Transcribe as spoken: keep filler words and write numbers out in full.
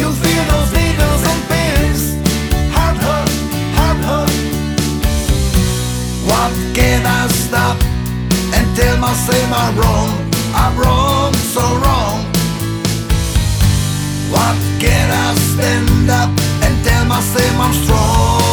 You feel those needles and pins. Heart hurt, heart hurt. What can I stop and tell myself I'm wrong? I'm wrong, so wrong. What can I stand up and tell myself I'm strong?